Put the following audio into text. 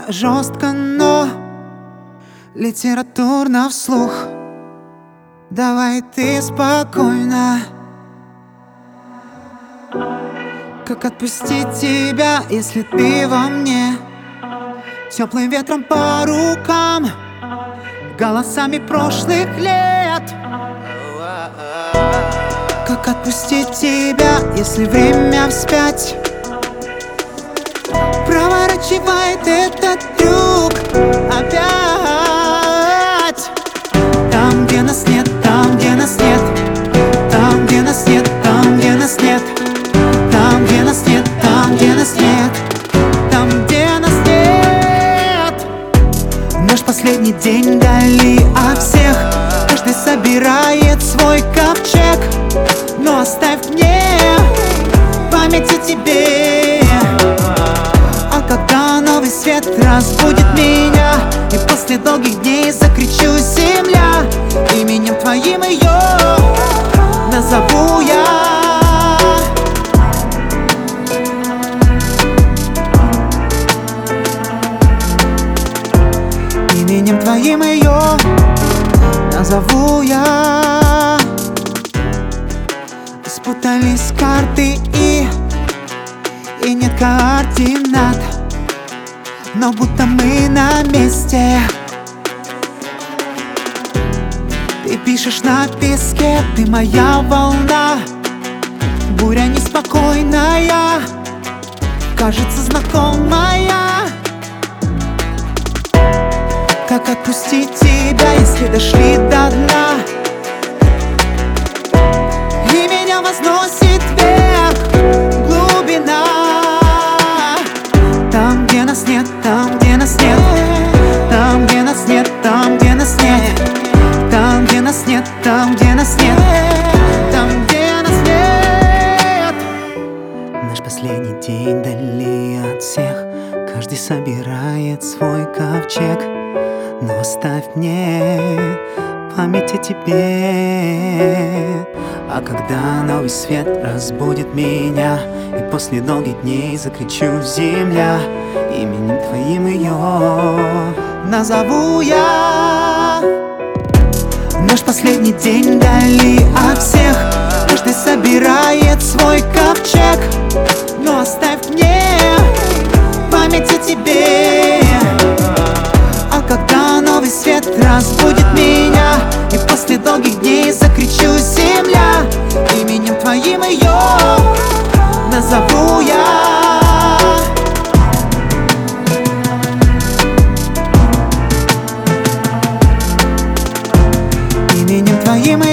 жестко, но литературно вслух. Давай ты спокойно. Как отпустить тебя, если ты во мне? Теплым ветром по рукам, голосами прошлых лет. Как отпустить тебя, если время вспять проворачивает этот трюк опять? Там, где нас нет, там, где нас нет, там, где нас нет, там, где нас нет, там, где нас нет, там, где нас нет, там, где нас нет. Наш последний день вдали от всех, каждый собирает свой ковчег. Но оставь мне память о тебе. А когда новый свет разбудит меня, и после долгих дней закричу: земля, именем твоим ее назову я. Именем твоим ее назову я. Спутались карты и нет координат, но будто мы на месте. Ты пишешь на песке, ты моя волна, буря неспокойная, кажется знакомая. Как отпустить тебя, если дошли до дна? И меня возносит вверх глубина. Там, где нас нет, там, где нас нет, там, где нас нет, там, где нас нет, там, где нас нет, там, где нас нет, там, где нас нет. Наш последний день вдали от всех, каждый собирает свой ковчег. Но оставь мне память о тебе. А когда новый свет разбудит меня, и после долгих дней закричу: земля, именем твоим ее назову я. Наш последний день вдали от всех, каждый собирает свой ковчег. Но оставь мне память о тебе. А когда новый свет разбудит меня, и после долгих дней закричу: земля, именем твоим ее назову я. Именем твоим